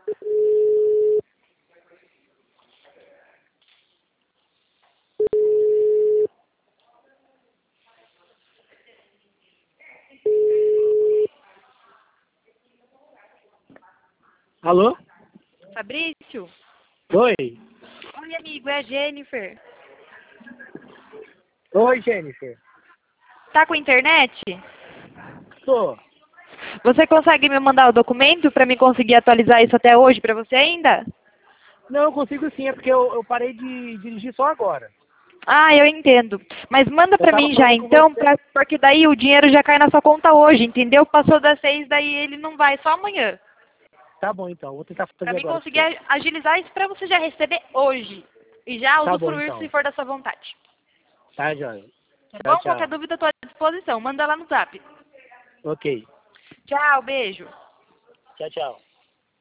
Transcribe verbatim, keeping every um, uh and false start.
Alô? Fabrício? Oi. Oi, amigo, é a Jennifer. Oi, Jennifer. Tá com internet? Tô. Você consegue me mandar o documento para me conseguir atualizar isso até hoje para você ainda? Não, eu consigo sim, é porque eu, eu parei de dirigir só agora. Ah, eu entendo. Mas manda Eu para tava mim já falando com então, você. pra, porque daí o dinheiro já cai na sua conta hoje, entendeu? Passou das seis, daí ele não vai, só amanhã. Tá bom, então. Vou tentar Para fazer mim agora pra conseguir você. a- agilizar isso para você já receber hoje. E já Tá bom, usufruir se então. for da sua vontade. Tá, joia. Tá Tchau, bom? Qualquer tchau. dúvida, estou à disposição. Manda lá no zap. Ok. Tchau, beijo. Tchau, tchau.